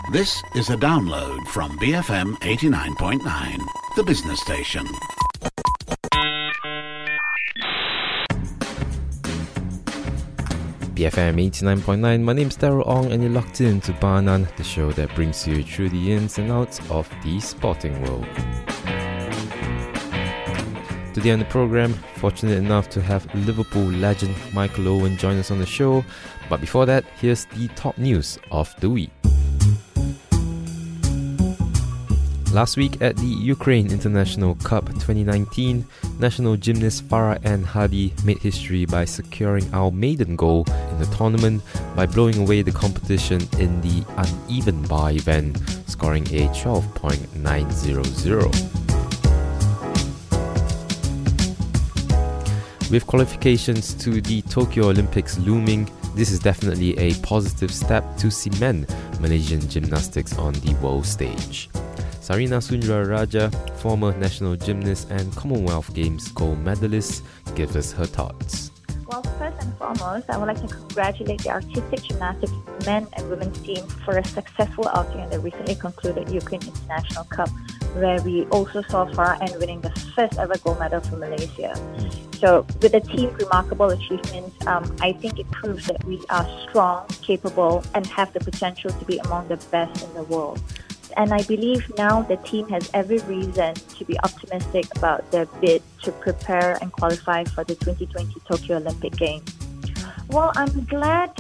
This is a download from BFM 89.9, the business station. BFM 89.9, my name's Daryl Ong and you're locked in to Banan, the show that brings you through the ins and outs of the sporting world. Today on the programme, fortunate enough to have Liverpool legend Michael Owen join us on the show. But before that, here's the top news of the week. Last week at the Ukraine International Cup 2019, national gymnast Farah Ann Hadi made history by securing our maiden goal in the tournament by blowing away the competition in the uneven bar event, scoring a 12.900. With qualifications to the Tokyo Olympics looming, this is definitely a positive step to cement Malaysian gymnastics on the world stage. Sarina Sundararaja, former national gymnast and Commonwealth Games gold medalist, gives us her thoughts. Well, first and foremost, I would like to congratulate the artistic gymnastics men and women's team for a successful outing in the recently concluded Ukraine International Cup, where we also saw Farah Ann winning the first ever gold medal for Malaysia. So with the team's remarkable achievements, I think it proves that we are strong, capable, and have the potential to be among the best in the world. And I believe now the team has every reason to be optimistic about their bid to prepare and qualify for the 2020 Tokyo Olympic Games. Well, I'm glad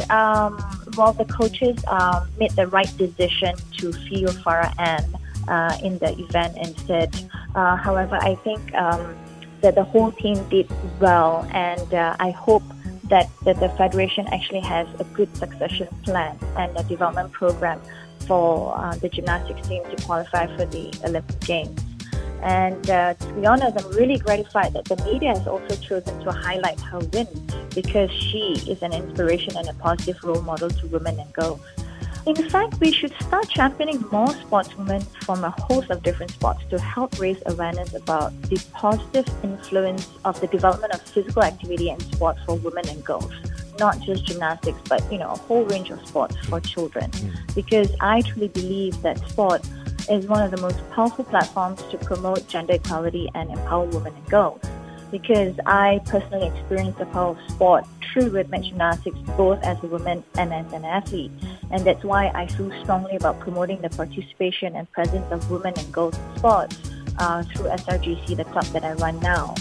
the coaches made the right decision to field Farah Ann in the event instead. However, I think that the whole team did well, and I hope that the Federation actually has a good succession plan and a development program for the gymnastics team to qualify for the Olympic Games. And to be honest, I'm really gratified that the media has also chosen to highlight her win, because she is an inspiration and a positive role model to women and girls. In fact, we should start championing more sportswomen from a host of different sports to help raise awareness about the positive influence of the development of physical activity and sport for women and girls. Not just gymnastics, but a whole range of sports for children. Because I truly believe that sport is one of the most powerful platforms to promote gender equality and empower women and girls. Because I personally experienced the power of sport through rhythmic gymnastics, both as a woman and as an athlete. And that's why I feel strongly about promoting the participation and presence of women and girls in sports through SRGC, the club that I run now.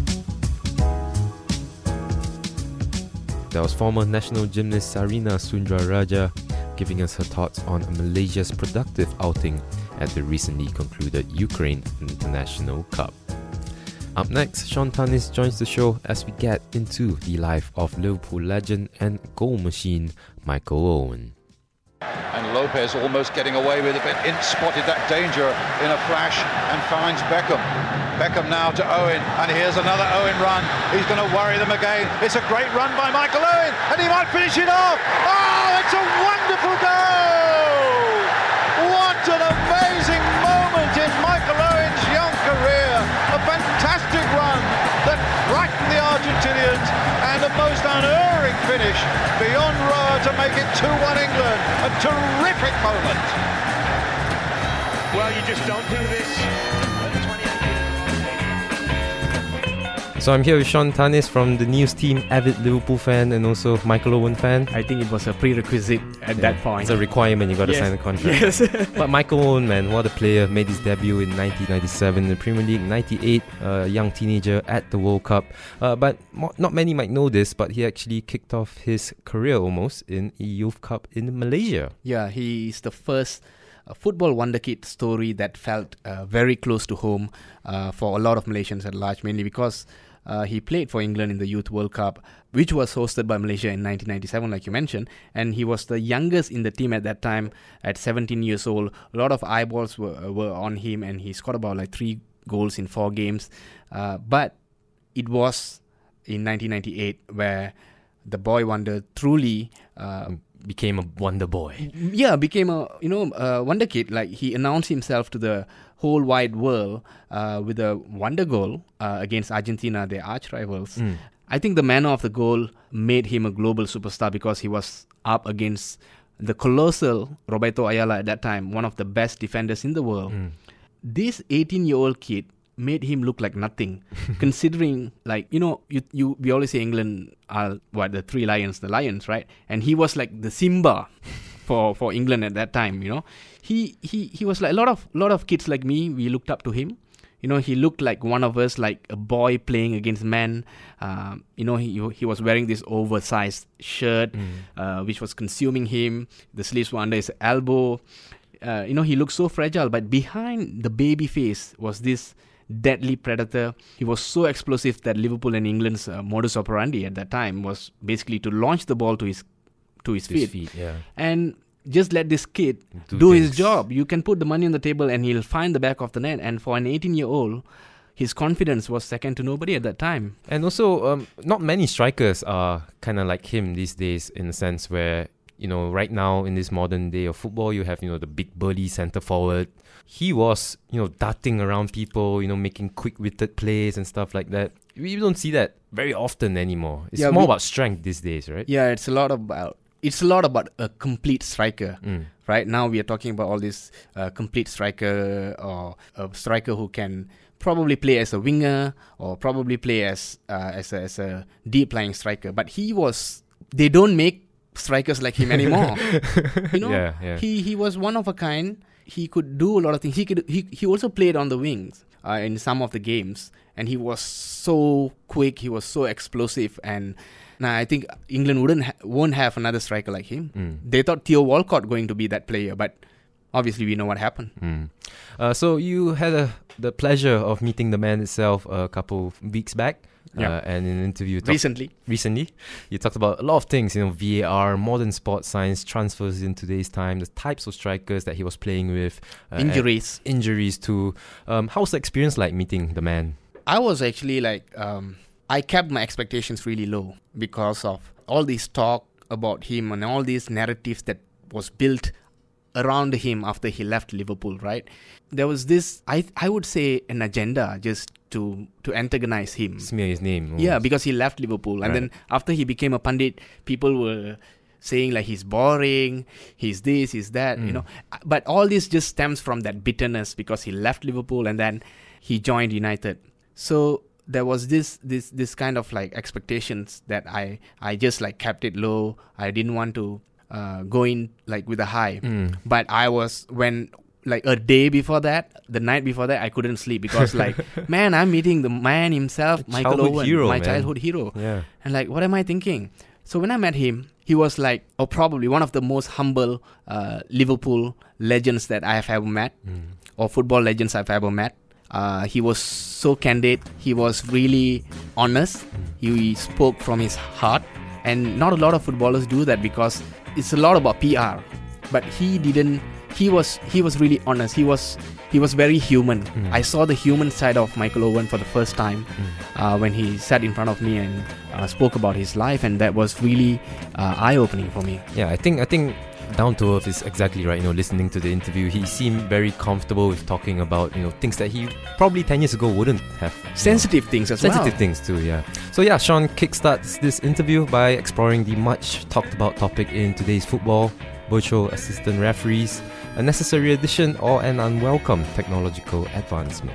That was former national gymnast Sarina Sundararaja giving us her thoughts on Malaysia's productive outing at the recently concluded Ukraine International Cup. Up next, Sean Tanis joins the show as we get into the life of Liverpool legend and goal machine Michael Owen. And Lopez almost getting away with it, but spotted that danger in a flash and finds Beckham. Beckham now to Owen, and here's another Owen run. He's going to worry them again. It's a great run by Michael Owen, and he might finish it off. Oh, it's a wonderful goal! What an amazing moment in Michael Owen's young career. A fantastic run that frightened the Argentinians, and a most unerring finish beyond Roa to make it 2-1 England. A terrific moment. Well, you just don't do this. So I'm here with Sean Tanis from the news team, avid Liverpool fan and also Michael Owen fan. I think it was a prerequisite at that point. It's a requirement, you got to sign the contract. Yes. But Michael Owen, man, what a player. Made his debut in 1997 in the Premier League, 98, a young teenager at the World Cup. But not many might know this, but he actually kicked off his career almost in a Youth Cup in Malaysia. Yeah, he is the first football wonderkid story that felt very close to home for a lot of Malaysians at large, mainly because he played for England in the Youth World Cup, which was hosted by Malaysia in 1997, like you mentioned, and he was the youngest in the team at that time at 17 years old. A lot of eyeballs were on him, and he scored about 3 goals in 4 games. But it was in 1998 where the boy wonder truly became a wonder boy. Yeah, became a wonder kid. Like, he announced himself to the whole wide world with a wonder goal against Argentina, their arch rivals. I think the manner of the goal made him a global superstar because he was up against the colossal Roberto Ayala at that time, one of the best defenders in the world. This 18-year-old kid made him look like nothing, considering, like, we always say England are the three lions, the lions, right? And he was like the Simba for England at that time. He was like a lot of kids like me. We looked up to him. He looked like one of us, like a boy playing against men. He was wearing this oversized shirt, which was consuming him. The sleeves were under his elbow. He looked so fragile, but behind the baby face was this deadly predator. He was so explosive that Liverpool and England's modus operandi at that time was basically to launch the ball to his feet. And just let this kid do his job. You can put the money on the table and he'll find the back of the net. And for an 18-year-old, his confidence was second to nobody at that time. And also, not many strikers are kind of like him these days, in a sense where, right now in this modern day of football, you have, the big burly centre forward. He was, darting around people, making quick-witted plays and stuff like that. We don't see that very often anymore. It's more about strength these days, right? Yeah, it's a lot about a complete striker. Right now we are talking about all this complete striker, or a striker who can probably play as a winger or probably play as a deep lying striker. But they don't make strikers like him anymore. He was one of a kind. He could do a lot of things. He also played on the wings in some of the games, and he was so quick. He was so explosive, and I think England won't have another striker like him. They thought Theo Walcott going to be that player, but obviously we know what happened. So you had the pleasure of meeting the man itself a couple weeks back. And in an interview recently, you talked about a lot of things, VAR, modern sports science, transfers in today's time, the types of strikers that he was playing with, injuries too. How was the experience like meeting the man? I was actually like, I kept my expectations really low because of all this talk about him and all these narratives that was built around him after he left Liverpool, right? There was this, I would say, an agenda just to antagonize him. Smear his name. Almost. Yeah, because he left Liverpool. And then after he became a pundit, people were saying like he's boring, he's this, he's that, But all this just stems from that bitterness because he left Liverpool and then he joined United. So there was this kind of like expectations that I just like kept it low. I didn't want to go in like with a high. But I was, when like a day before that, the night before that, I couldn't sleep because like, man, I'm meeting the man himself, Michael Owen, my childhood hero. Yeah. And like, what am I thinking? So when I met him, he was like, probably one of the most humble Liverpool legends that I have ever met, or football legends I've ever met. He was so candid. He was really honest. He spoke from his heart. And not a lot of footballers do that because it's a lot about PR. But he didn't. He was really honest. He was very human. I saw the human side of Michael Owen for the first time when he sat in front of me and spoke about his life, and that was really eye-opening for me. Yeah, I think down to earth is exactly right. Listening to the interview, he seemed very comfortable with talking about things that he probably 10 years ago wouldn't have. Sensitive things as well. Sensitive things too, yeah. So yeah, Sean kickstarts this interview by exploring the much talked about topic in today's football: virtual assistant referees, a necessary addition or an unwelcome technological advancement.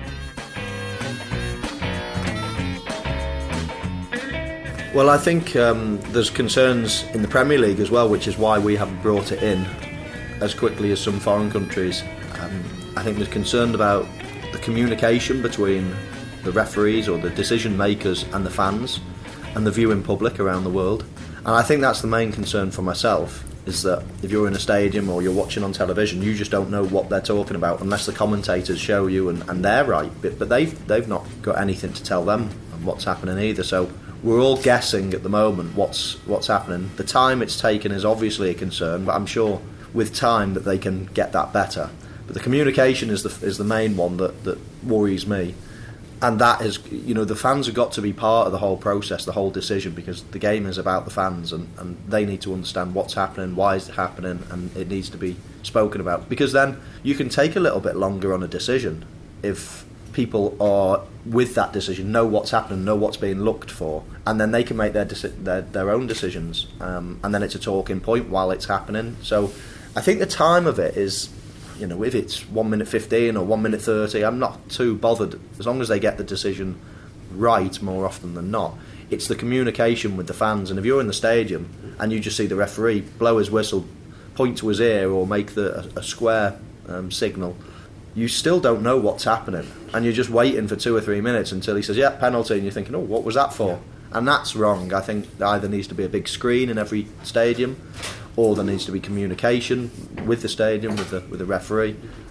Well, I think there's concerns in the Premier League as well, which is why we haven't brought it in as quickly as some foreign countries. I think there's concern about the communication between the referees or the decision makers and the fans and the viewing public around the world. And I think that's the main concern for myself, is that if you're in a stadium or you're watching on television, you just don't know what they're talking about unless the commentators show you and they're right. But they've not got anything to tell them on what's happening either. So we're all guessing at the moment what's happening. The time it's taken is obviously a concern, but I'm sure with time that they can get that better. But the communication is the main one that worries me. And that is, the fans have got to be part of the whole process, the whole decision, because the game is about the fans and they need to understand what's happening, why is it happening, and it needs to be spoken about. Because then you can take a little bit longer on a decision if people are with that decision, know what's happening, know what's being looked for, and then they can make their own decisions, and then it's a talking point while it's happening. So I think the time of it is, if it's 1 minute 15 or 1 minute 30, I'm not too bothered as long as they get the decision right more often than not. It's the communication with the fans, and if you're in the stadium and you just see the referee blow his whistle, point to his ear, or make a square signal, you still don't know what's happening, and you're just waiting for 2 or 3 minutes until he says, yeah, penalty, and you're thinking, oh, what was that for? Yeah. And that's wrong. I think there either needs to be a big screen in every stadium, or there needs to be communication with the stadium, with the referee,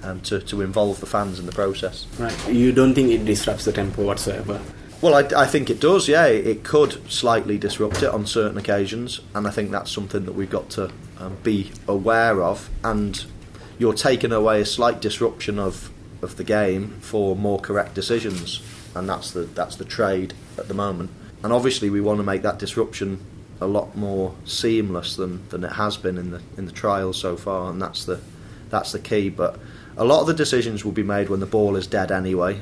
to involve the fans in the process. Right. You don't think it disrupts the tempo whatsoever? Well, I think it does, yeah. It could slightly disrupt it on certain occasions, and I think that's something that we've got to be aware of, and you're taking away a slight disruption of the game for more correct decisions, and that's the trade at the moment. And obviously we want to make that disruption a lot more seamless than it has been in the trials so far, and that's the key. But a lot of the decisions will be made when the ball is dead anyway,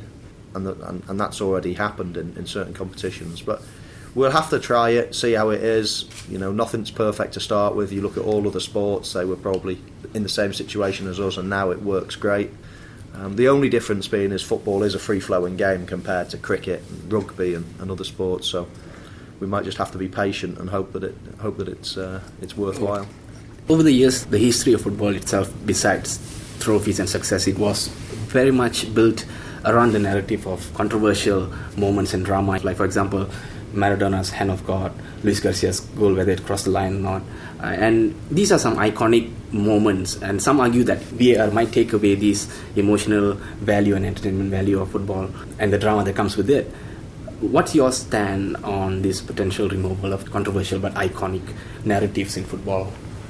and that's already happened in certain competitions. But we'll have to try it, see how it is. Nothing's perfect to start with. You look at all other sports, they were probably in the same situation as us, and now it works great. The only difference being is football is a free-flowing game compared to cricket and rugby and other sports. So we might just have to be patient and hope that it's worthwhile. Over the years, the history of football itself, besides trophies and success, it was very much built around the narrative of controversial moments and drama. Like, for example, Maradona's hand of God, Luis Garcia's goal whether it crossed the line or not. And these are some iconic moments, and some argue that VAR might take away this emotional value and entertainment value of football and the drama that comes with it. What's your stand on this potential removal of controversial but iconic narratives in football?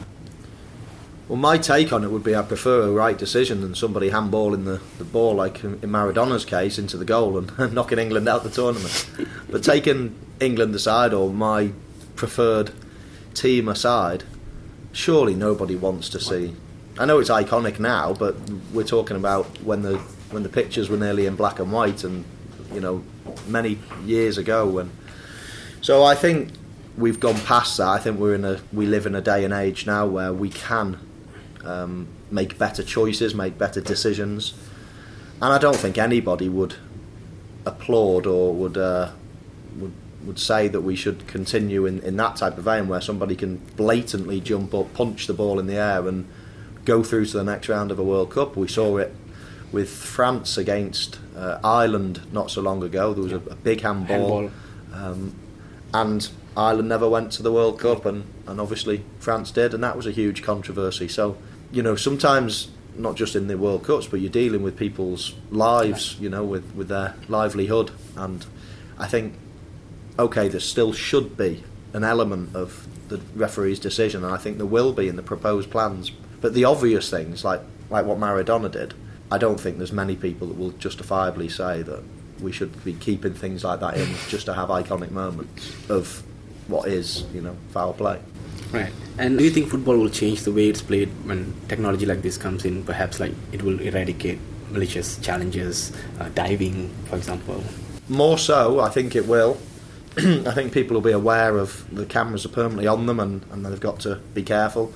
Well, my take on it would be I prefer a right decision than somebody handballing the ball, like in Maradona's case, into the goal and knocking England out the tournament. But taking England aside, or my preferred team aside, surely nobody wants to see. I know it's iconic now, but we're talking about when the pictures were nearly in black and white, and many years ago. So I think we've gone past that. I think we live in a day and age now where we can make better choices, make better decisions, and I don't think anybody would applaud or would say that we should continue in that type of vein where somebody can blatantly jump up, punch the ball in the air and go through to the next round of a World Cup. We saw it with France against Ireland not so long ago. There was a big handball. And Ireland never went to the World Cup, and obviously France did, and that was a huge controversy. So, sometimes, not just in the World Cups, but you're dealing with people's lives, with their livelihood. And I think, okay, there still should be an element of the referee's decision, and I think there will be in the proposed plans. But the obvious things, like what Maradona did, I don't think there's many people that will justifiably say that we should be keeping things like that in just to have iconic moments of what is, foul play. Right. And do you think football will change the way it's played when technology like this comes in? Perhaps like it will eradicate malicious challenges, diving, for example? More so, I think it will. I think people will be aware of the cameras are permanently on them, and they've got to be careful.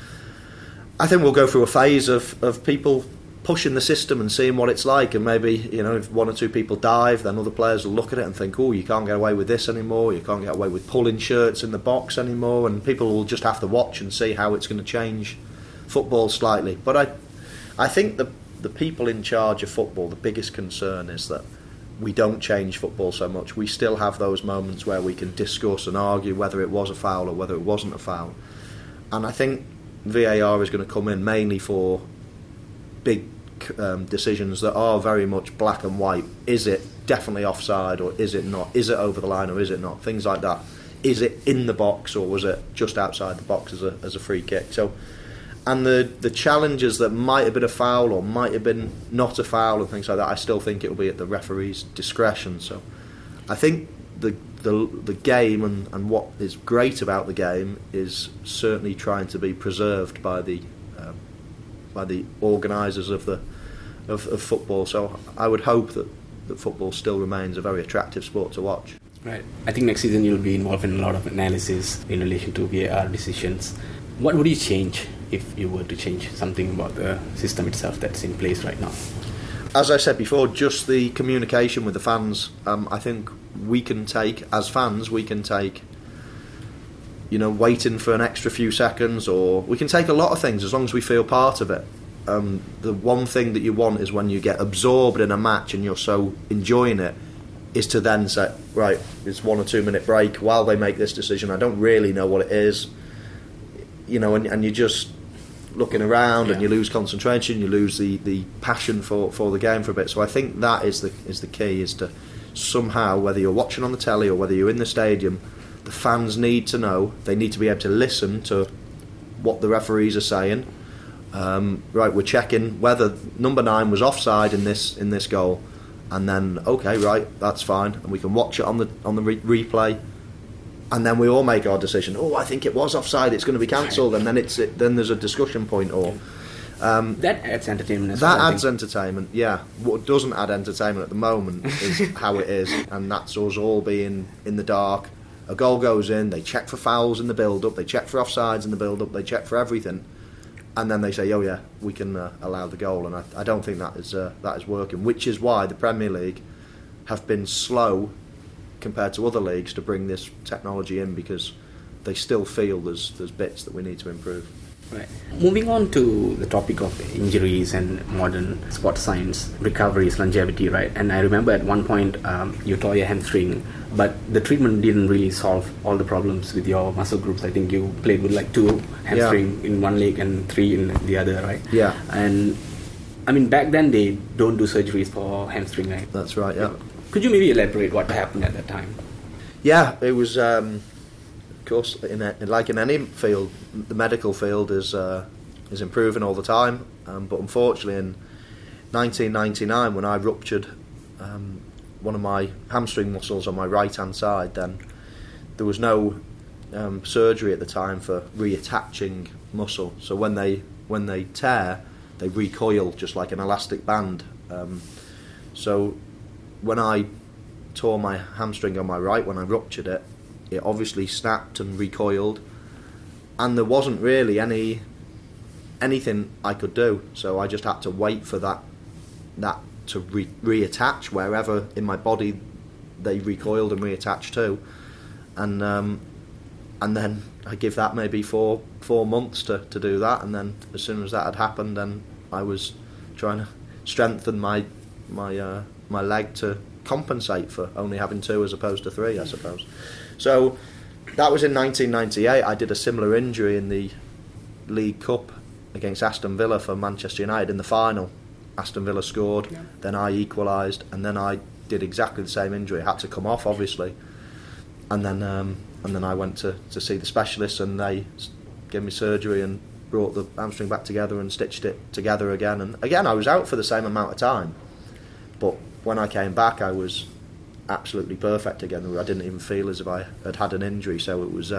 I think we'll go through a phase of people pushing the system and seeing what it's like, and maybe, if one or two people dive, then other players will look at it and think, oh, you can't get away with this anymore, you can't get away with pulling shirts in the box anymore, and people will just have to watch and see how it's going to change football slightly. But I think the people in charge of football, the biggest concern is that we don't change football so much. We still have those moments where we can discuss and argue whether it was a foul or whether it wasn't a foul. And I think VAR is going to come in mainly for big decisions that are very much black and white. Is it definitely offside or is it not? Is it over the line or is it not? Things like that. Is it in the box or was it just outside the box as a free kick? So, and the challenges that might have been a foul or might have been not a foul and things like that, I still think it will be at the referee's discretion. So I think the game and what is great about the game is certainly trying to be preserved by the organisers of football. So I would hope that that football still remains a very attractive sport to watch. Right. I think next season you'll be involved in a lot of analysis in relation to VAR decisions. What would you change if you were to change something about the system itself that's in place right now? As I said before, just the communication with the fans. I think we can take, as fans, waiting for an extra few seconds, or we can take a lot of things as long as we feel part of it. The one thing that you want is when you get absorbed in a match and you're so enjoying it, is to then say, right, it's 1 or 2 minute break while they make this decision. I don't really know what it is, and you're just looking around, and you lose concentration, you lose the passion for the game for a bit. So I think that is the key, is to somehow, whether you're watching on the telly or whether you're in the stadium, the fans need to know, they need to be able to listen to what the referees are saying. Right, we're checking whether number 9 was offside in this goal, and then okay, right, that's fine, and we can watch it on the replay, and then we all make our decision. Oh, I think it was offside, it's going to be cancelled, and then there's a discussion point. Or that adds entertainment. That adds entertainment. Yeah. What doesn't add entertainment at the moment is how it is, and that's us all being in the dark. A goal goes in, they check for fouls in the build-up, they check for offsides in the build-up, they check for everything. And then they say, oh yeah, we can allow the goal, and I don't think that is working. Which is why the Premier League have been slow compared to other leagues to bring this technology in, because they still feel there's bits that we need to improve. Right. Moving on to the topic of injuries and modern sports science, recoveries, longevity, right? And I remember at one point you tore your hamstring, but the treatment didn't really solve all the problems with your muscle groups. I think you played with like 2 hamstring in one leg and 3 in the other, right? Yeah. And I mean, back then they don't do surgeries for hamstring, right? That's right, yeah. Could you maybe elaborate what happened at that time? Yeah, it was... of course, like in any field, the medical field is improving all the time. But unfortunately, in 1999, when I ruptured one of my hamstring muscles on my right-hand side, then there was no surgery at the time for reattaching muscle. So when they tear, they recoil just like an elastic band. So when I tore my hamstring on my right, when I ruptured it, it obviously snapped and recoiled, and there wasn't really anything I could do. So I just had to wait for that to reattach wherever in my body they recoiled and reattached to, and then I give that maybe 4 months to do that, and then as soon as that had happened, then I was trying to strengthen my leg to compensate for only having 2 as opposed to 3, I suppose. So that was in 1998. I did a similar injury in the League Cup against Aston Villa for Manchester United in the final. Aston Villa scored, then I equalised, and then I did exactly the same injury. I had to come off, obviously, and then I went to see the specialists, and they gave me surgery and brought the hamstring back together and stitched it together again. And again, I was out for the same amount of time, but when I came back, I was absolutely perfect again. I didn't even feel as if I had an injury. So it was,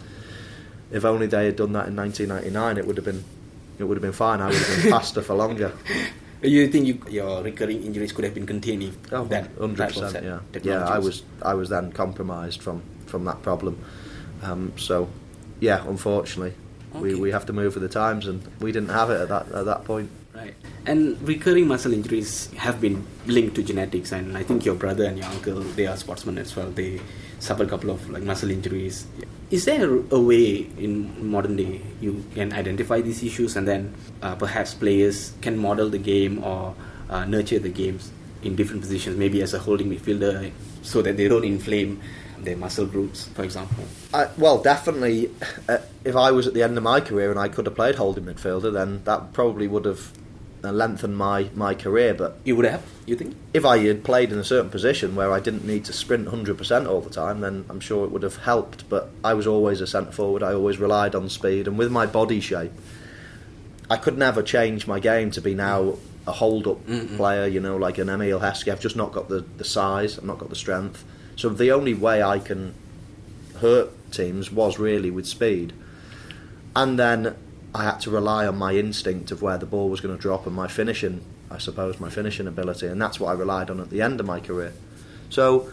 if only they had done that in 1999, it would have been fine. I would have been faster for longer. You think your recurring injuries could have been contained if that 100%, yeah, I was then compromised from that problem. So yeah, unfortunately, we have to move with the times, and we didn't have it at that point. Right. And recurring muscle injuries have been linked to genetics, and I think your brother and your uncle, they are sportsmen as well. They suffered a couple of muscle injuries. Is there a way in modern day you can identify these issues, and then perhaps players can model the game or nurture the games in different positions, maybe as a holding midfielder, so that they don't inflame their muscle groups, for example? Well, definitely. If I was at the end of my career and I could have played holding midfielder, then that probably would have lengthened my career. But you would have, you think? If I had played in a certain position where I didn't need to sprint 100% all the time, then I'm sure it would have helped. But I was always a centre forward. I always relied on speed, and with my body shape, I could never change my game to be now a hold-up player, like an Emil Heskey. I've just not got the size, I've not got the strength. So the only way I can hurt teams was really with speed. And then I had to rely on my instinct of where the ball was going to drop and my finishing ability, and that's what I relied on at the end of my career. So,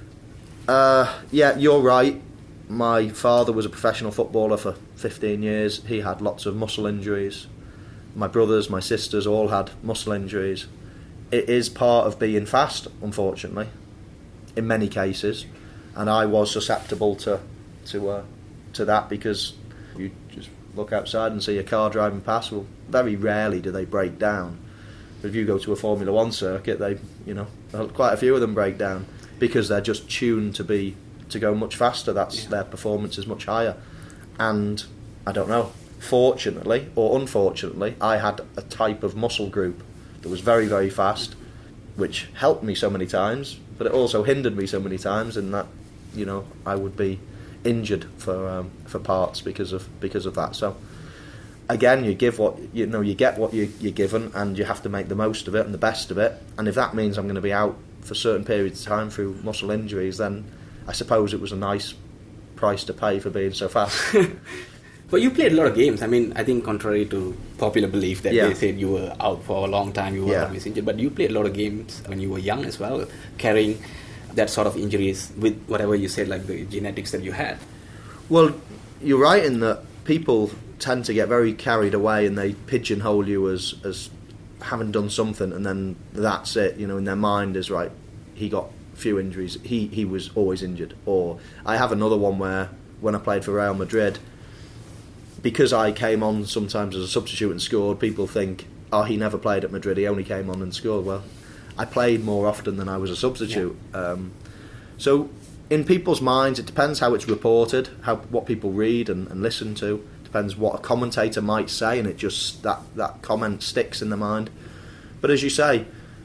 yeah, you're right. My father was a professional footballer for 15 years. He had lots of muscle injuries. My brothers, my sisters all had muscle injuries. It is part of being fast, unfortunately, in many cases, and I was susceptible to that, because you just look outside and see a car driving past. Well, very rarely do they break down. But if you go to a Formula One circuit, quite a few of them break down because they're just tuned to go much faster. Their performance is much higher. And I don't know, fortunately or unfortunately, I had a type of muscle group that was very, very fast, which helped me so many times, but it also hindered me so many times, in that, I would be injured for parts because of that. So again, you get what you're given, and you have to make the most of it and the best of it. And if that means I'm going to be out for certain periods of time through muscle injuries, then I suppose it was a nice price to pay for being so fast. But you played a lot of games. I mean, I think contrary to popular belief that they said you were out for a long time, you were always injured, but you played a lot of games when you were young as well, carrying that sort of injuries with whatever you said, like the genetics that you had. Well, you're right in that people tend to get very carried away and they pigeonhole you as having done something, and then that's it. In their mind is, right, he got few injuries, he was always injured. Or I have another one where, when I played for Real Madrid, because I came on sometimes as a substitute and scored, people think, oh, he never played at Madrid, he only came on and scored. Well, I played more often than I was a substitute. So in people's minds, it depends how it's reported, what people read and listen to. Depends what a commentator might say, and it just that comment sticks in the mind. But as you say,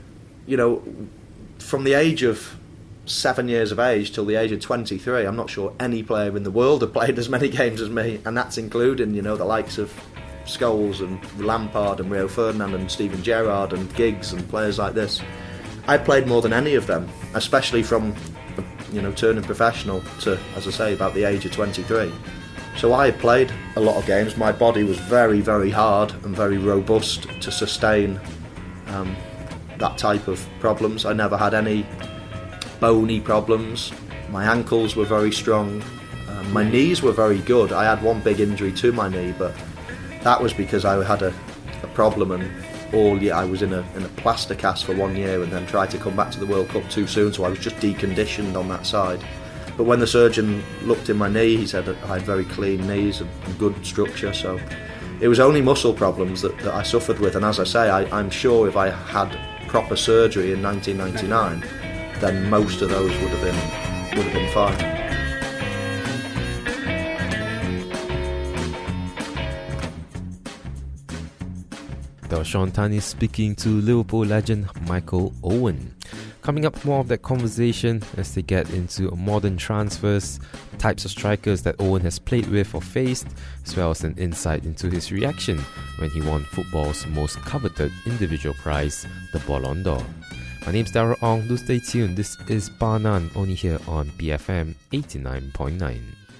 from the age of 7 years of age till the age of 23, I'm not sure any player in the world have played as many games as me, and that's including the likes of Scholes and Lampard and Rio Ferdinand and Steven Gerrard and Giggs and players like this. I played more than any of them, especially from turning professional to, as I say, about the age of 23. So I played a lot of games. My body was very, very hard and very robust to sustain that type of problems. I never had any bony problems. My ankles were very strong. My knees were very good. I had one big injury to my knee, but that was because I had a problem, and I was in a plaster cast for 1 year, and then tried to come back to the World Cup too soon, so I was just deconditioned on that side. But when the surgeon looked in my knee, he said that I had very clean knees and good structure, so it was only muscle problems that I suffered with. And as I say, I'm sure if I had proper surgery in 1999, then most of those would have been fine. That was Sean Tani speaking to Liverpool legend Michael Owen. Coming up, more of that conversation as they get into modern transfers, types of strikers that Owen has played with or faced, as well as an insight into his reaction when he won football's most coveted individual prize, the Ballon d'Or. My name's Darryl Ong. Do stay tuned. This is Bar None, only here on BFM 89.9.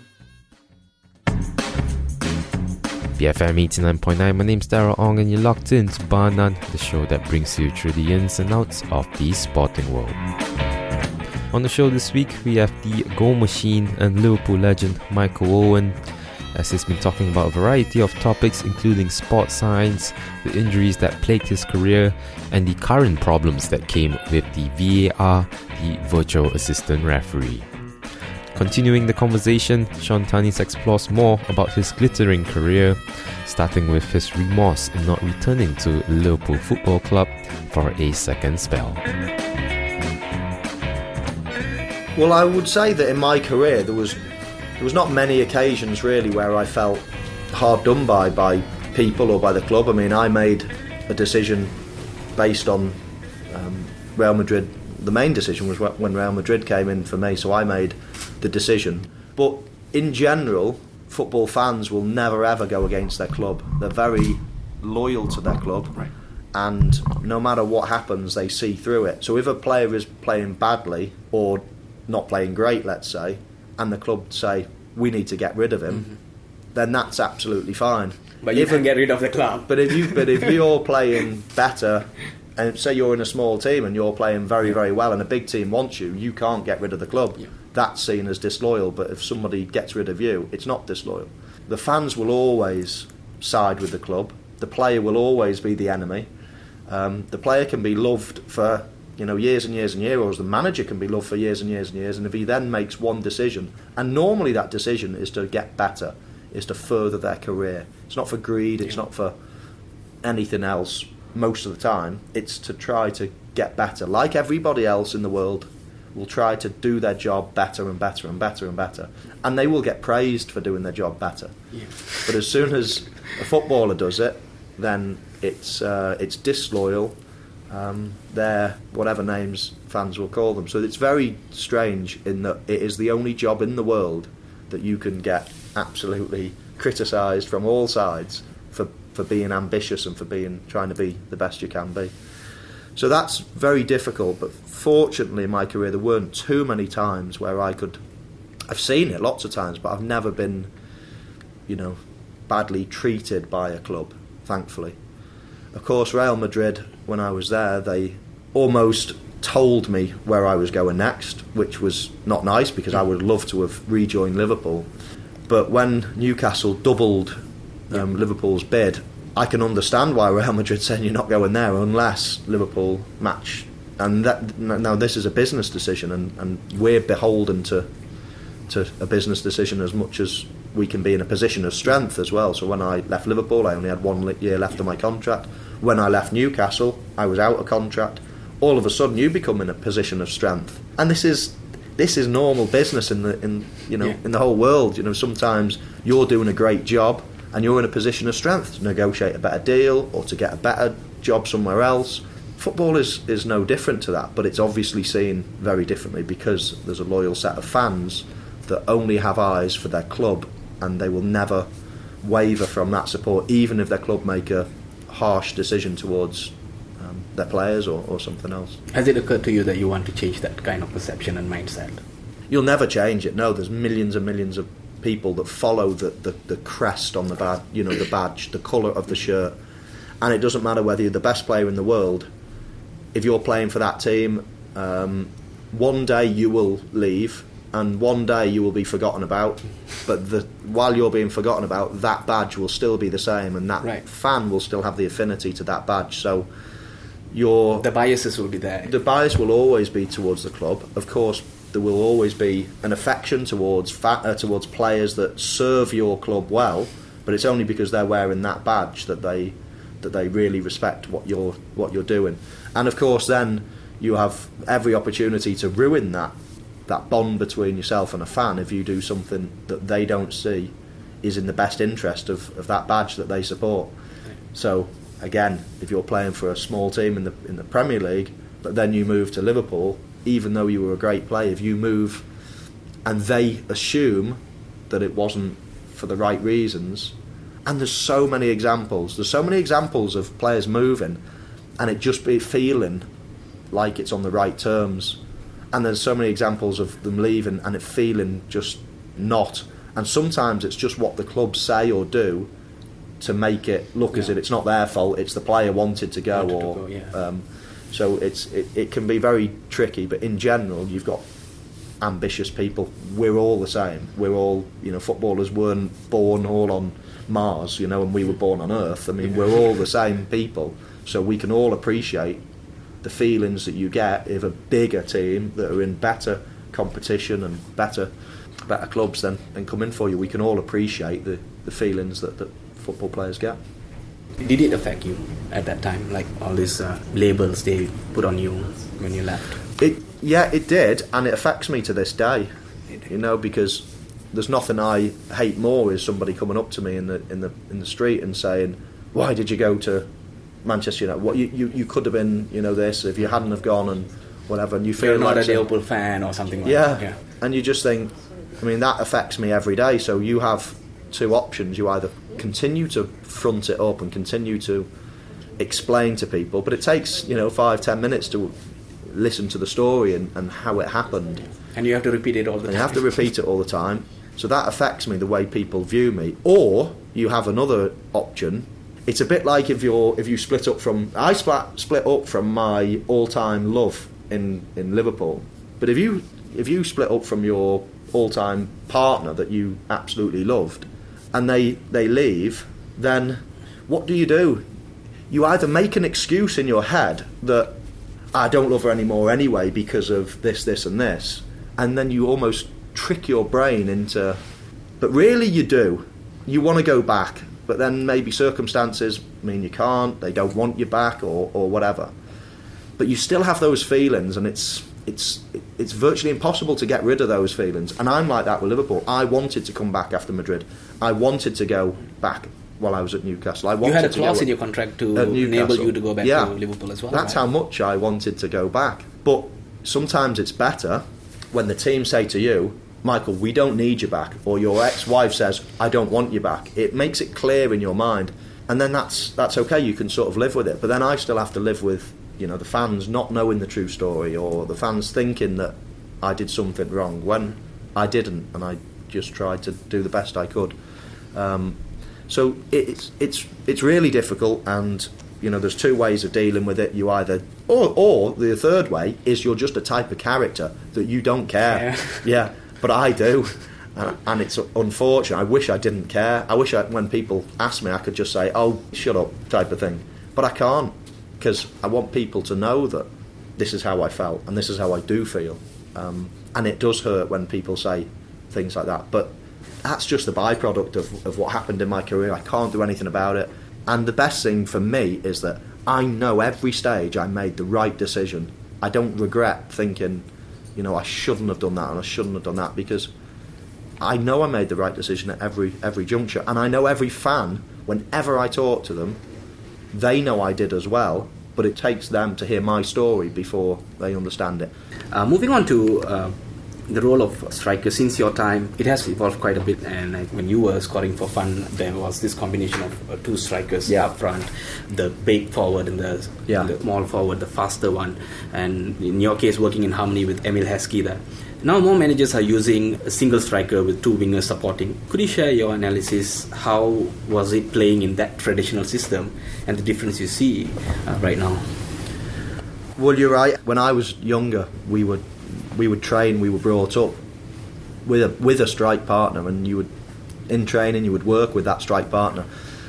BFM 89.9, my name's Darryl Ong, and you're locked in to Bar None, the show that brings you through the ins and outs of the sporting world. On the show this week, we have the goal machine and Liverpool legend Michael Owen, as he's been talking about a variety of topics including sports science, the injuries that plagued his career, and the current problems that came with the VAR, the virtual assistant referee. Continuing the conversation, Sean Tanis explores more about his glittering career, starting with his remorse in not returning to Liverpool Football Club for a second spell. Well, I would say that in my career there was not many occasions really where I felt hard done by people or by the club. I mean, I made a decision based on Real Madrid. The main decision was when Real Madrid came in for me, so I made the decision. But in general, football fans will never ever go against their club. They're very loyal to their club, right, and no matter what happens, they see through it. So if a player is playing badly or not playing great, let's say, and the club say we need to get rid of him, then that's absolutely fine. But you can get rid of the club. But if you're playing better, and say you're in a small team and you're playing very, very well, and a big team wants you, you can't get rid of the club. Yeah. That's seen as disloyal. But if somebody gets rid of you, it's not disloyal. The fans will always side with the club. The player will always be the enemy. The player can be loved for years and years and years, or the manager can be loved for years and years and years. And if he then makes one decision, and normally that decision is to get better, is to further their career. It's not for greed. It's not for anything else. Most of the time, it's to try to get better. Like everybody else in the world will try to do their job better and better and better and better, and they will get praised for doing their job better. Yeah. But as soon as a footballer does it, then it's disloyal. They're whatever names fans will call them. So it's very strange in that it is the only job in the world that you can get absolutely criticised from all sides for being ambitious and for trying to be the best you can be. So that's very difficult, but fortunately in my career there weren't too many times where I've seen it lots of times, but I've never been, badly treated by a club, thankfully. Of course, Real Madrid, when I was there, they almost told me where I was going next, which was not nice because I would love to have rejoined Liverpool. But when Newcastle doubled Liverpool's bid, I can understand why Real Madrid saying you're not going there unless Liverpool match. And now this is a business decision, and we're beholden to a business decision as much as we can be in a position of strength as well. So when I left Liverpool, I only had 1 year left of my contract. When I left Newcastle, I was out of contract. All of a sudden, you become in a position of strength, and this is normal business in the whole world. Sometimes you're doing a great job and you're in a position of strength to negotiate a better deal or to get a better job somewhere else. Football is no different to that, but it's obviously seen very differently because there's a loyal set of fans that only have eyes for their club, and they will never waver from that support, even if their club make a harsh decision towards their players or something else. Has it occurred to you that you want to change that kind of perception and mindset? You'll never change it. No, there's millions and millions of people that follow the crest on the badge, the badge, the colour of the shirt, and it doesn't matter whether you're the best player in the world. If you're playing for that team, one day you will leave, and one day you will be forgotten about. But while you're being forgotten about, that badge will still be the same, and that fan will still have the affinity to that badge. So the biases will be there. The bias will always be towards the club. Of course, there will always be an affection towards players that serve your club well, but it's only because they're wearing that badge that they really respect what you're doing. And of course, then you have every opportunity to ruin that bond between yourself and a fan if you do something that they don't see is in the best interest of that badge that they support. So again, if you're playing for a small team in the Premier League, but then you move to Liverpool, even though you were a great player, if you move and they assume that it wasn't for the right reasons, and there's so many examples of players moving and it just be feeling like it's on the right terms, and there's so many examples of them leaving and it feeling just not, and sometimes it's just what the club say or do to make it look as if it's not their fault, it's the player wanted to go. So it can be very tricky, but in general you've got ambitious people. We're all the same. We're all, footballers weren't born all on Mars, and we were born on Earth. I mean, we're all the same people, so we can all appreciate the feelings that you get if a bigger team that are in better competition and better clubs then come in for you. We can all appreciate the feelings that football players get. Did it affect you at that time, like all these labels they put on you when you left? It did, and it affects me to this day. Because there's nothing I hate more is somebody coming up to me in the street and saying, "Why did you go to Manchester United? What you could have been, this if you hadn't have gone and whatever." And you feel you're not like a Liverpool fan or something like that. Yeah, and you just think, that affects me every day. So you have two options. You either continue to front it up and continue to explain to people, but it takes 5-10 minutes to listen to the story and how it happened, and you have to repeat it all the time. You have to repeat it all the time, so that affects me, the way people view me. Or you have another option. It's a bit like if you split up from... I split up from my all-time love in Liverpool. But if you split up from your all-time partner that you absolutely loved, and they leave, then what do? You either make an excuse in your head that I don't love her anymore anyway because of this, this and this, and then you almost trick your brain into... But really you do. You want to go back, but then maybe circumstances mean you can't, they don't want you back or whatever. But you still have those feelings, and it's virtually impossible to get rid of those feelings. And I'm like that with Liverpool. I wanted to come back after Madrid. I wanted to go back while I was at Newcastle. You had a clause in your contract to enable you to go back to Liverpool as well. That's how much I wanted to go back. But sometimes it's better when the team say to you, Michael, we don't need you back, or your ex-wife says, I don't want you back. It makes it clear in your mind, and then that's okay. You can sort of live with it. But then I still have to live with, the fans not knowing the true story, or the fans thinking that I did something wrong when I didn't, and I just tried to do the best I could. So it's really difficult, and there's two ways of dealing with it. You either, or the third way is you're just a type of character that you don't care. Yeah. But I do, and it's unfortunate. I wish I didn't care. I wish when people ask me, I could just say, oh, shut up, type of thing. But I can't, because I want people to know that this is how I felt, and this is how I do feel. And it does hurt when people say things like that. But that's just the byproduct of what happened in my career. I can't do anything about it. And the best thing for me is that I know every stage I made the right decision. I don't regret thinking... I shouldn't have done that and I shouldn't have done that, because I know I made the right decision at every juncture, and I know every fan, whenever I talk to them, they know I did as well, but it takes them to hear my story before they understand it. Moving on to the role of striker, since your time, it has evolved quite a bit, and when you were scoring for fun, there was this combination of two strikers up front, the big forward and the small forward, the faster one, and in your case working in harmony with Emil Heskey there. Now more managers are using a single striker with two wingers supporting. Could you share your analysis? How was it playing in that traditional system, and the difference you see right now? Well, you're right. When I was younger, we would train. We were brought up with a strike partner, and in training you would work with that strike partner.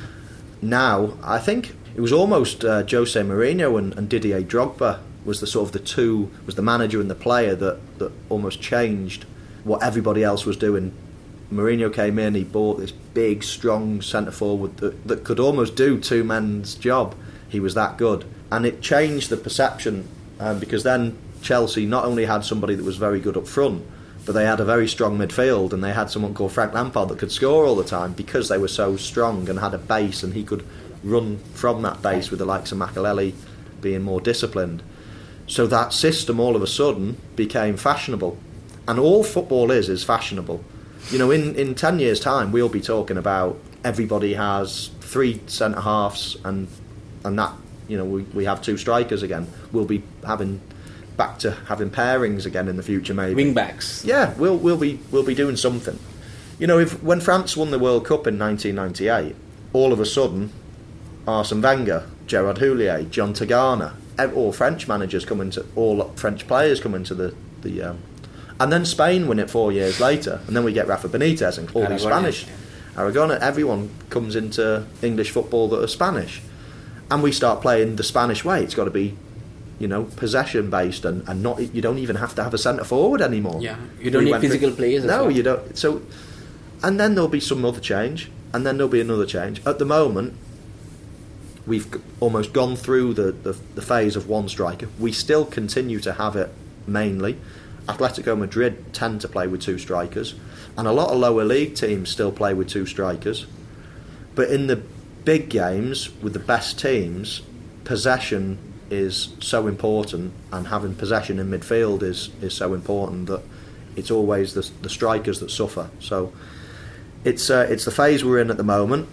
Now I think it was almost Jose Mourinho and Didier Drogba was the manager and the player that almost changed what everybody else was doing. Mourinho came in, he bought this big, strong centre forward that could almost do two men's job. He was that good, and it changed the perception because then Chelsea not only had somebody that was very good up front, but they had a very strong midfield, and they had someone called Frank Lampard that could score all the time because they were so strong and had a base, and he could run from that base with the likes of Makelele being more disciplined. So that system all of a sudden became fashionable, and all football is fashionable. In 10 years' time we'll be talking about everybody has three centre halves and that we have two strikers again. We'll be back to having pairings again in the future, maybe wing backs. Yeah, we'll be doing something. When France won the World Cup in 1998, all of a sudden Arsene Wenger, Gerard Houllier, John Tagana, all French managers all French players come into the and then Spain win it 4 years later, and then we get Rafa Benitez and all these Spanish, Aragon, everyone comes into English football that are Spanish, and we start playing the Spanish way. It's got to be possession based, and not, you don't even have to have a centre forward anymore. Yeah, you don't need physical players. No, you don't. So, and then there'll be some other change, and then there'll be another change. At the moment, we've almost gone through the phase of one striker. We still continue to have it mainly. Atletico Madrid tend to play with two strikers, and a lot of lower league teams still play with two strikers. But in the big games with the best teams, possession is so important, and having possession in midfield is so important that it's always the strikers that suffer. So it's the phase we're in at the moment.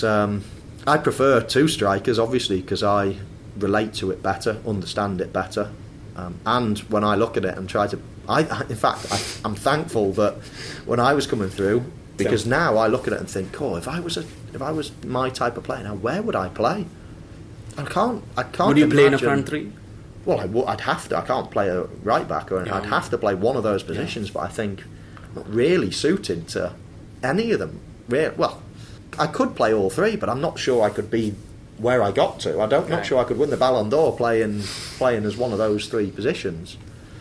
I prefer two strikers, obviously, because I relate to it better, understand it better, and when I look at it and try to... I'm thankful that when I was coming through, Because now I look at it and think, if I was my type of player now, where would I play? I can't. Would you play in a front three? Well, I'd have to. I can't play a right back, or I'd have to play one of those positions. But I think I'm not really suited to any of them. Well, I could play all three, but I'm not sure I could be where I got to. Not sure I could win the Ballon d'Or playing as one of those three positions.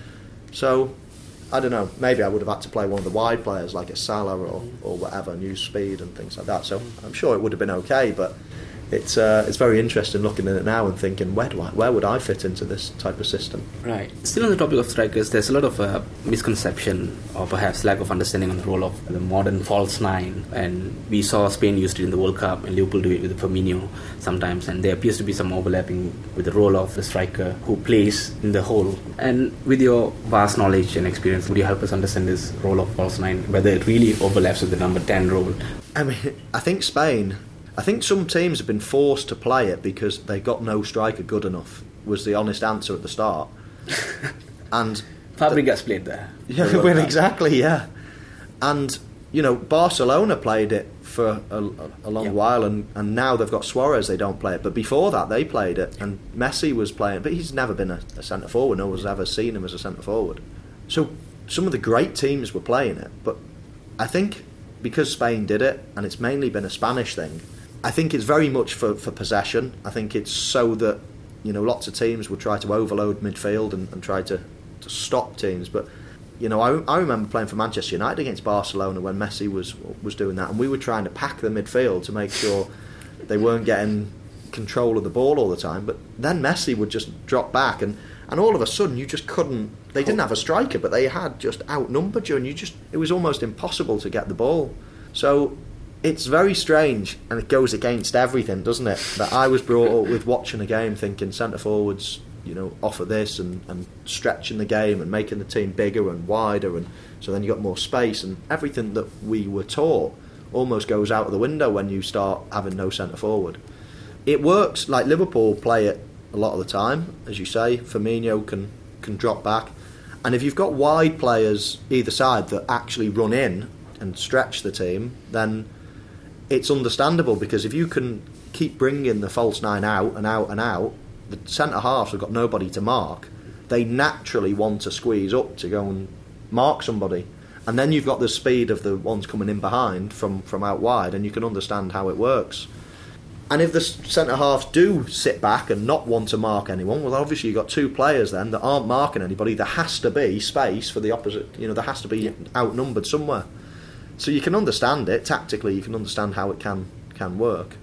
So I don't know. Maybe I would have had to play one of the wide players like a Salah or whatever, and use speed and things like that. So I'm sure it would have been okay, but it's very interesting looking at it now and thinking, where would I fit into this type of system? Right. Still on the topic of strikers, there's a lot of misconception or perhaps lack of understanding on the role of the modern false nine, and we saw Spain used it in the World Cup and Liverpool do it with Firmino sometimes, and there appears to be some overlapping with the role of the striker who plays in the hole. And with your vast knowledge and experience, would you help us understand this role of false nine, whether it really overlaps with the number 10 role? I mean, I think some teams have been forced to play it because they got no striker good enough, was the honest answer at the start. And Fabregas played there. Yeah, well, exactly, yeah. And, Barcelona played it for a long while, and now they've got Suarez, they don't play it. But before that, they played it, and Messi was playing, but he's never been a centre-forward. No one's ever seen him as a centre-forward. So some of the great teams were playing it, but I think because Spain did it, and it's mainly been a Spanish thing, I think it's very much for possession. I think it's so that lots of teams will try to overload midfield and try to stop teams. But I remember playing for Manchester United against Barcelona when Messi was doing that, and we were trying to pack the midfield to make sure they weren't getting control of the ball all the time. But then Messi would just drop back, and all of a sudden you just couldn't. They didn't have a striker, but they had just outnumbered you, and it was almost impossible to get the ball. So it's very strange, and it goes against everything, doesn't it? That I was brought up with watching a game thinking centre forwards, offer this and stretching the game and making the team bigger and wider, and so then you got more space, and everything that we were taught almost goes out of the window when you start having no centre forward. It works, like Liverpool play it a lot of the time, as you say. Firmino can drop back, and if you've got wide players either side that actually run in and stretch the team, then it's understandable, because if you can keep bringing the false nine out and out and out, the centre halves have got nobody to mark. They naturally want to squeeze up to go and mark somebody, and then you've got the speed of the ones coming in behind from out wide, and you can understand how it works. And if the centre halves do sit back and not want to mark anyone, well, obviously you've got two players then that aren't marking anybody. There has to be space for the opposite. There has to be outnumbered somewhere. So you can understand it tactically. You can understand how it can work.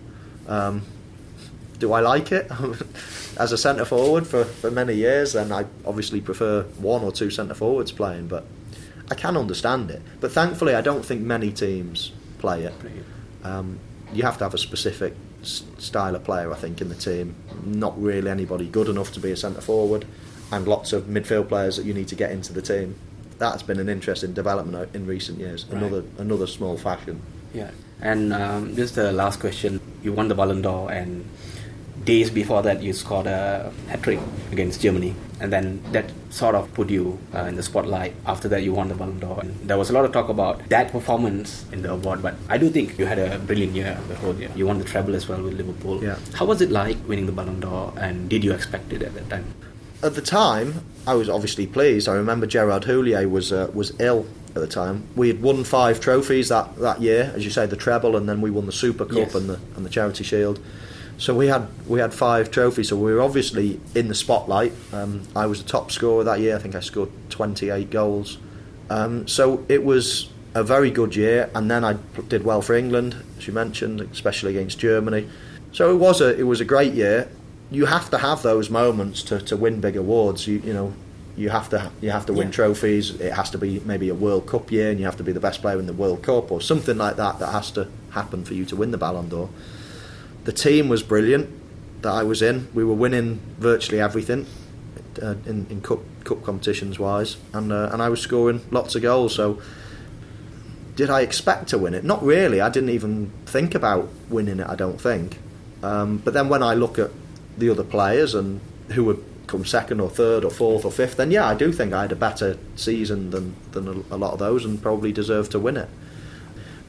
Do I like it? As a centre forward for many years, then I obviously prefer one or two centre forwards playing, but I can understand it. But thankfully, I don't think many teams play it. You have to have a specific style of player, I think, in the team. Not really anybody good enough to be a centre forward, and lots of midfield players that you need to get into the team. That's been an interesting development in recent years. Right. Another small fashion. Yeah. And just the last question. You won the Ballon d'Or, and days before that you scored a hat-trick against Germany, and then that sort of put you in the spotlight. After that you won the Ballon d'Or, and there was a lot of talk about that performance in the award, but I do think you had a brilliant year the whole year. You won the treble as well with Liverpool. Yeah. How was it like winning the Ballon d'Or, and did you expect it at that time? At the time, I was obviously pleased. I remember Gerard Houllier was ill at the time. We had won 5 trophies that year, as you say, the treble, and then we won the Super Cup. Yes. and the Charity Shield. So we had 5 trophies. So we were obviously in the spotlight. I was the top scorer that year. I think I scored 28 goals. So it was a very good year. And then I did well for England, as you mentioned, especially against Germany. So it was a great year. You have to have those moments to win big awards. You have to win trophies. It has to be maybe a World Cup year, and you have to be the best player in the World Cup or something like that. That has to happen for you to win the Ballon d'Or. The team was brilliant that I was in. We were winning virtually everything in cup competitions wise, and I was scoring lots of goals. So did I expect to win it? Not really. I didn't even think about winning it, I don't think. But then when I look at the other players and who would come second or third or fourth or fifth, then yeah, I do think I had a better season than a lot of those, and probably deserved to win it.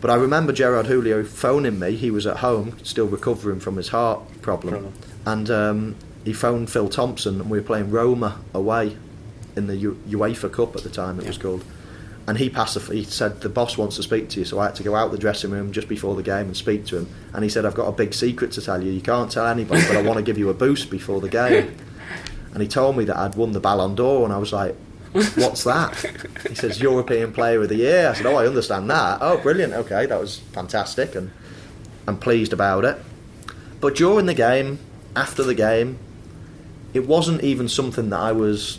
But I remember Gerard Houllier phoning me. He was at home, still recovering from his heart problem. And he phoned Phil Thompson, and we were playing Roma away in the UEFA Cup at the time, it was called. And he said, the boss wants to speak to you. So I had to go out the dressing room just before the game and speak to him. And he said, I've got a big secret to tell you. You can't tell anybody, but I want to give you a boost before the game. And he told me that I'd won the Ballon d'Or, and I was like, what's that? He says, European Player of the Year. I said, oh, I understand that. Oh, brilliant. Okay, that was fantastic, and I'm pleased about it. But during the game, after the game, it wasn't even something that I was...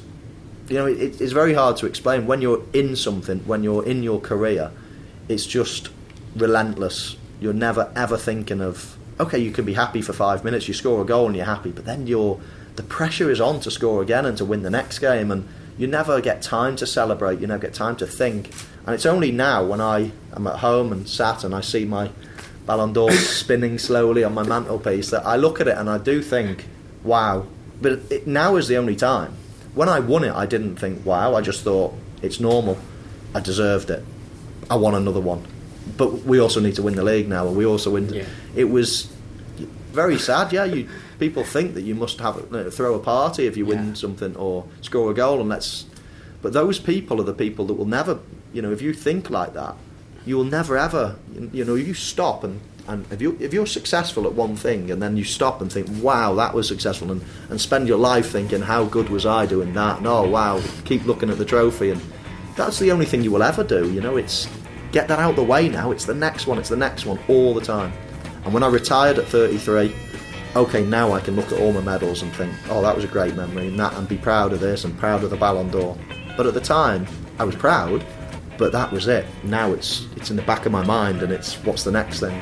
it's very hard to explain. When you're in something, when you're in your career, it's just relentless. You're never, ever thinking of, okay, you can be happy for 5 minutes, you score a goal and you're happy, but then the pressure is on to score again and to win the next game, and you never get time to celebrate, you never get time to think. And it's only now when I am at home and sat and I see my Ballon d'Or spinning slowly on my mantelpiece that I look at it and I do think, wow. But now is the only time. When I won it, I didn't think, wow, I just thought, it's normal, I deserved it, I want another one. But we also need to win the league now, and we also win. Yeah. It was very sad, people think that you must throw a party if you win something or score a goal, but those people are the people that will never, if you think like that, you will never ever, you stop and if you're successful at one thing and then you stop and think, wow, that was successful, and spend your life thinking, how good was I doing that, and oh wow, keep looking at the trophy, and that's the only thing you will ever do. It's get that out the way now, it's the next one all the time. And when I retired at 33, okay, now I can look at all my medals and think, oh, that was a great memory, and be proud of this and proud of the Ballon d'Or. But at the time I was proud, but that was it. Now it's in the back of my mind, and it's what's the next thing.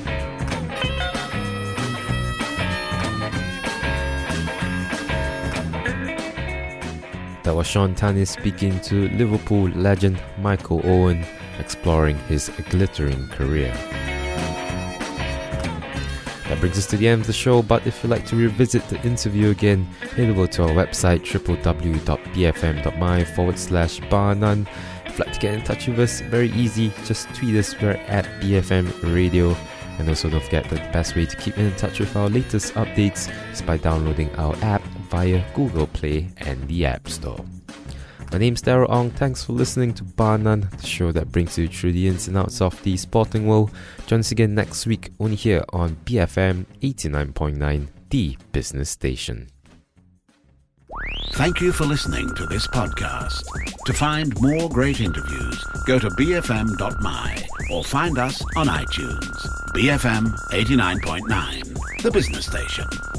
That was Sean Tannis speaking to Liverpool legend Michael Owen, exploring his glittering career. That brings us to the end of the show, but if you'd like to revisit the interview again, head over to our website www.bfm.my/barnun. If you'd like to get in touch with us, very easy, just tweet us, we're at BFM Radio. And also don't forget that the best way to keep in touch with our latest updates is by downloading our app via Google Play and the App Store. My name's Daryl Ong, thanks for listening to Bar None, the show that brings you through the ins and outs of the sporting world. Join us again next week, only here on BFM 89.9, the business station. Thank you for listening to this podcast. To find more great interviews, go to bfm.my or find us on iTunes. BFM 89.9, the business station.